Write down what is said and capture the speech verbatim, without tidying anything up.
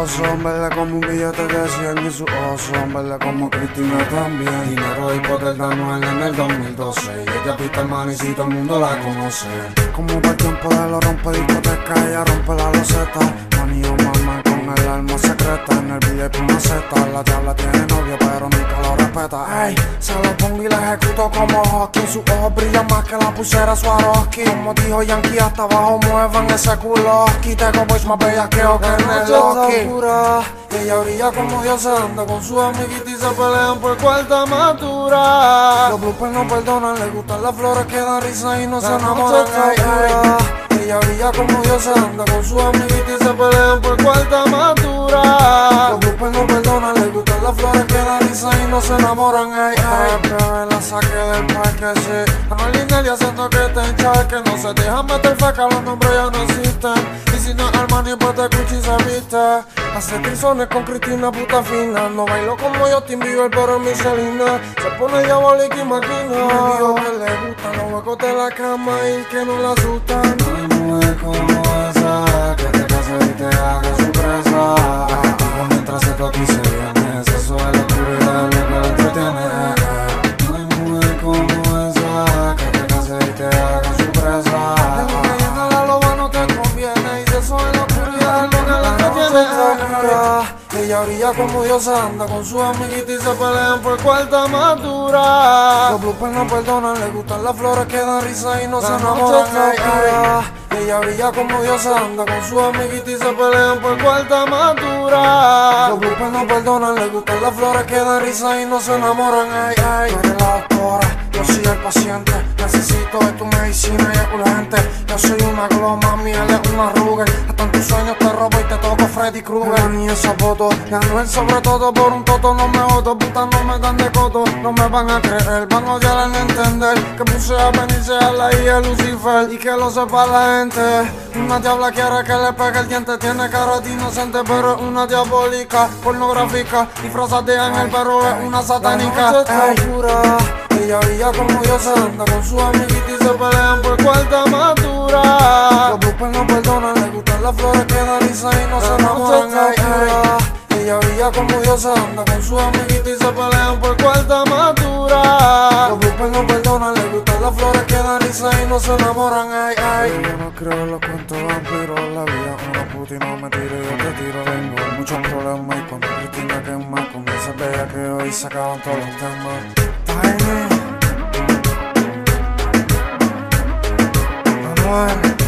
ojos son verdes como un billete de cien y sus ojos son verdes como Cristina también. Dinero y poder de Anuel en el dos mil doce y ella pista el maní y todo el mundo la conoce. Como para el tiempo de lo rompe discoteca, ella rompe la loseta. Mani o mamá con el alma secreta, en el billete una seta. La diabla tiene novio pero nunca lo respeta. Ey, se lo pongo y la ejecuto como hockey. Sus ojos brillan más que la pulsera Swarovski. Como dijo Yankee, hasta abajo muevan ese culo. Tengo boys más bellas que o que en el Loki. Ella brilla como diosa, anda con sus amiguitas y se pelean por cuarta matura. Los bloopers no perdonan, le gustan las flores que dan risa y no se enamoran. Ay, ay. Ella brilla como diosa, anda con sus amiguitas y se pelean por cuarta matura. Los bloopers no perdonan, le gustan las flores que dan risa y no se enamoran. Ay, ay. Bebé, la saqué del parque, sí. Anuel y Nelly haciendo que te encharque. No se dejan meter feca, los nombres ya no existen. Y si no es Armani, pues te Gucci se viste. Hace trizones con Cristina, puta fina. No bailo como Justin Bieber, pero en Michelina. Se pone diabólica y máquina. Me dijo que le gustan los huecos de la cama y que no la asustan. No hay mujer como esa que te case y te haga su presa. Activo mientras se toca y se viene. Eso es la oscuridad, lo que la entretiene. No hay mujer como esa que te case y te haga su presa. Ella brilla como diosa, anda con sus amiguitas y se pelean por cuarta matura. Los bloopers no perdonan, le gustan las flores que dan risa y no se enamoran. Ay, ay. Ella brilla como diosa, anda con sus amiguitas y se pelean por cuarta matura. Los bloopers no perdonan, le gustan las flores que dan risa y no se enamoran. Ay, ay. Tú eres la doctora, yo soy el paciente. Necesito de tu medicina y es urgente. Yo soy una glow, mami, él es una Ruger. Hasta en tus sueños te robo y te toco Freddy Krueger. Ni esa foto, y Anuel sobre todo. Por un toto no me jodo, putas no me dan de coto. No me van a creer, van a odiar al entender que puse a venirse a la hija de Lucifer. Y que lo sepa la gente. Una diabla quiere que le pegue el diente. Tiene cara de inocente pero es una diabólica. Pornográfica, disfrazada de ángel pero es una satánica. Ey, ella brilla como diosa, anda con sus amiguitas y se pelean por cuarta matura. Los bloopers no perdonan, le gustan las flores que dan risa y no se enamoran. Ay, ay. Ella brilla como diosa, anda con sus amiguitas y se pelean por cuarta matura. Los bloopers no perdonan, le gustan las flores que dan risa y no se enamoran. Ay, ay. Yo no creo en los cuentos vampiros, la vida es una puta y no me tiro, yo te tiro. Tengo muchos problemas y cuando Cristina quema, con esa bella que hoy se acaban todos los temas. Tiny Anuel.